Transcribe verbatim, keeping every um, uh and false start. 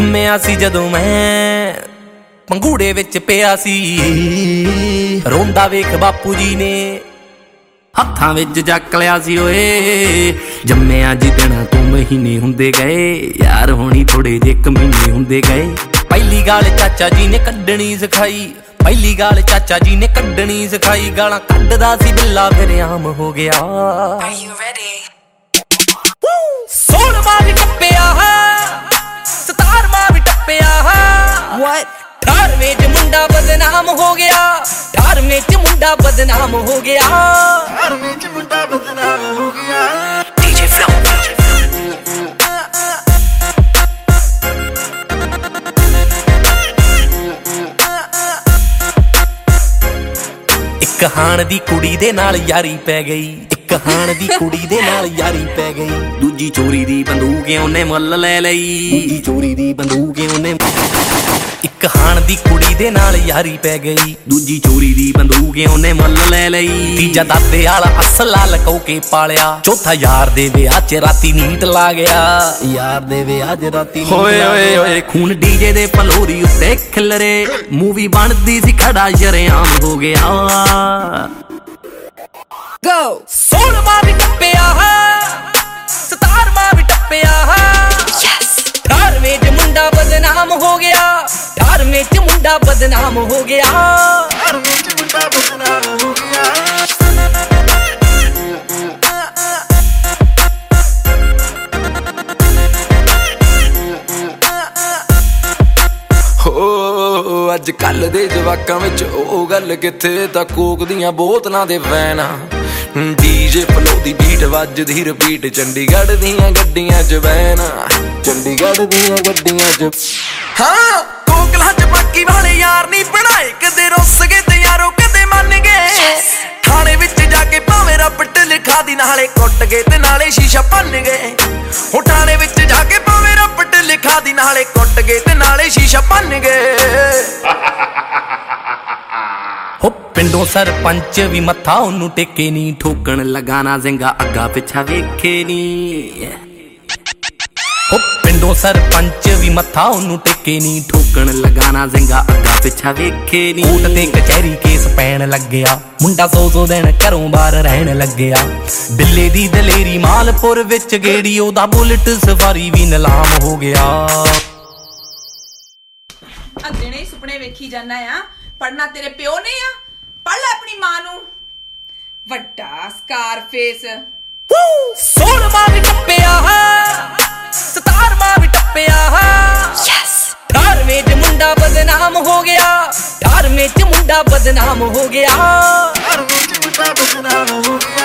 ਜੰਮਿਆ ਸੀ ਜਦੋਂ ਮੈਂ ਪੰਘੂੜੇ ਵਿੱਚ ਪਿਆ ਸੀ, ਰੋਂਦਾ ਵੇਖ ਬਾਪੂ ਜੀ ਨੇ ਹੱਥਾਂ ਵਿੱਚ ਚੱਕ ਲਿਆ ਸੀ। ਓਏ ਜੰਮਿਆ ਜਿੱਦਣਾ ਤੂੰ ਮਹੀਨੇ ਹੁੰਦੇ ਗਏ, ਯਾਰ ਹੋਣੀ ਥੋੜੇ ਜੇ ਇੱਕ ਮਹੀਨੇ ਹੁੰਦੇ ਗਏ। ਪਹਿਲੀ ਗਾਲ ਚਾਚਾ ਜੀ ਨੇ ਕੱਢਣੀ ਸਿਖਾਈ, ਪਹਿਲੀ ਗਾਲ ਚਾਚਾ ਜੀ ਨੇ ਕੱਢਣੀ ਸਿਖਾਈ। ਗਾਲਾਂ ਕੱਢਦਾ ਸੀ ਬਿੱਲਾ ਫਿਰ ਆਮ ਹੋ ਗਿਆ। ਸੋਲਵਾਂ ਵੀ ਟੱਪਿਆ, ਸਤਾਰਵਾਂ ਵੀ ਟੱਪਿਆ। ਅਠਾਰਵੇਂ ਚ ਮੁੰਡਾ ਬਦਨਾਮ ਹੋ ਗਿਆ, ਅਠਾਰਵੇਂ ਚ ਮੁੰਡਾ ਬਦਨਾਮ ਹੋ ਗਿਆ, ਅਠਾਰਵੇਂ ਚ ਮੁੰਡਾ ਬਦਨਾਮ ਹੋ ਗਿਆ। ਡੀਜੇ ਫਲੋ ਇੱਕ ਹਾਣ ਦੀ ਕੁੜੀ ਦੇ ਨਾਲ ਯਾਰੀ ਪੈ ਗਈ, ਇੱਕ ਹਾਣ ਦੀ ਕੁੜੀ ਦੇ ਨਾਲ ਯਾਰੀ ਪੈ ਗਈ। ਦੂਜੀ ਚੋਰੀ ਦੀ ਬੰਦੂਕ ਉਹਨੇ ਮੁੱਲ ਲੈ ਲਈ, ਦੂਜੀ ਚੋਰੀ ਦੀ ਬੰਦੂਕ ਉਹਨੇ। ਇੱਕ ਹਾਣ ਦੀ ਕੁੜੀ ਦੇ ਨਾਲ ਯਾਰੀ ਪੈ ਗਈ, ਦੂਜੀ ਚੋਰੀ ਦੀ ਬੰਦੂਕ ਉਹਨੇ ਮੁੱਲ ਲੈ ਲਈ। ਤੀਜਾ ਦਾਦੇ ਵਾਲਾ ਅਸਲਾ ਲਕੋ ਕੇ ਪਾਲਿਆ, ਚੌਥਾ ਯਾਰ ਦੇ ਵਿਆਹ ਚ ਰਾਤੀ ਨੀਟ ਲਾ ਗਿਆ, ਯਾਰ ਦੇ ਵਿਆਹ ਚ ਰਾਤੀ। ਹੋਏ ਹੋਏ ਹੋਏ ਖੂਨ ਡੀਜੇ ਦੇ ਪਲੋਰੀ ਉੱਤੇ ਖਿਲਰੇ, ਮੂਵੀ ਬਣਦੀ ਸੀ ਖੜਾ ਸ਼ਰੇਆਮ ਹੋ ਗਿਆ। ਗੋ ਸੋਲਵਾਂ ਵੀ ਟੱਪਿਆ, ਸਤਾਰਵਾਂ ਵੀ ਟੱਪਿਆ। ਅਠਾਰਵੇਂ ਚ ਮੁੰਡਾ ਬਦਨਾਮ ਹੋ ਗਿਆ, ਅਠਾਰਵੇਂ ਚ ਮੁੰਡਾ ਬਦਨਾਮ ਹੋ ਗਿਆ, ਅਠਾਰਵੇਂ ਚ ਮੁੰਡਾ ਬਦਨਾਮ ਹੋ ਗਿਆ। ਹੋ ਅੱਜ ਕੱਲ ਦੇ ਜਵਾਕਾਂ ਵਿੱਚ ਉਹ ਗੱਲ ਕਿੱਥੇ, ਤਾਂ ਕੋਕ ਦੀਆਂ ਬੋਤਲਾਂ ਦੇ ਵੈਨ। ਡੀਜੇ ਫਲੋ ਦੀ ਬੀਟ ਵੱਜਦੀ ਰਿਪੀਟ, ਚੰਡੀਗੜ੍ਹ ਦੀਆਂ ਗੱਡੀਆਂ ਚ ਵੈਨ, ਚੰਡੀਗੜ੍ਹ ਦੀਆਂ ਗੱਡੀਆਂ ਚ। ਹਾਂ ਕੋਕਲਾਂ ਚ ਬਾਕੀ ਵਾਲੇ ਯਾਰ ਨਹੀਂ ਬਣਾਏ, ਕਦੇ ਰੁੱਸ ਗਏ ਤੇ ਯਾਰੋ ਕਦੇ ਮੰਨ ਗਏ। ਥਾਣੇ ਵਿੱਚ ਜਾ ਕੇ ਭਾਵੇਂ ਰੱਬਟ ਲਿਖਾ ਦੀ, ਨਾਲੇ ਕੁੱਟ ਗਏ ਤੇ ਨਾਲੇ ਸ਼ੀਸ਼ਾ ਭੰਨ ਗਏ। ਹੋ ਥਾਣੇ ਵਿੱਚ ਜਾ ਕੇ ਭਾਵੇਂ ਰੱਬਟ ਲਿਖਾ ਦੀ, ਨਾਲੇ ਕੁੱਟ ਗਏ ਤੇ ਨਾਲੇ ਸ਼ੀਸ਼ਾ ਭੰਨ ਗਏ। ਹੋ ਪਿੰਡੋਂ ਸਰਪੰਚ ਵੀ ਮੱਥਾ ਉਹਨੂੰ ਟੇਕੇ ਨੀ, ਠੋਕਣ ਲਗਾਣਾ ਜ਼ਿੰਗਾ ਅੱਗਾ ਪਿੱਛਾ ਵੇਖੇ ਨੀ। ਹੋ ਪਿੰਡੋਂ ਸਰਪੰਚ ਵੀ ਮੱਥਾ ਉਹਨੂੰ ਟੇਕੇ ਨੀ, ਠੋਕਣ ਲਗਾਣਾ ਜ਼ਿੰਗਾ ਅੱਗਾ ਪਿੱਛਾ ਵੇਖੇ ਨੀ। ਕੋਰਟ ਤੇ ਕਚਹਿਰੀ ਕੇਸ ਪੈਣ ਲੱਗਿਆ, ਮੁੰਡਾ ਸੌ ਸੌ ਦਿਨ ਘਰੋਂ ਬਾਹਰ ਰਹਿਣ ਲੱਗਿਆ। ਬਿੱਲੇ ਦੀ ਦਲੇਰੀ ਮਾਲਪੁਰ ਵਿੱਚ ਗੇੜੀ, ਉਹਦਾ ਬੁਲਟ ਸਫਾਰੀ ਵੀ ਨਿਲਾਮ ਹੋ ਗਿਆ। ਦਿਨੇ ਸੁਪਨੇ ਵੇਖੀ ਜਾਨਾ ਆ, ਪੜਨਾ ਤੇਰੇ ਪਿਓ ਨੇ ਆ, ਪੜ ਲੈ ਆਪਣੀ ਮਾਂ ਨੂੰ। ਵੱਡਾ ਸਕਾਰਫੇਸ। ਸੋਲਵਾਂ ਵੀ ਟੱਪਿਆ, ਸਤਾਰਵਾਂ ਵੀ ਟੱਪਿਆ। ਅਠਾਰਵੇਂ ਚ ਮੁੰਡਾ ਬਦਨਾਮ ਹੋ ਗਿਆ, ਅਠਾਰਵੇਂ ਚ ਮੁੰਡਾ ਬਦਨਾਮ ਹੋ ਗਿਆ, ਅਠਾਰਵੇਂ ਚ ਮੁੰਡਾ ਬਦਨਾਮ ਹੋ ਗਿਆ।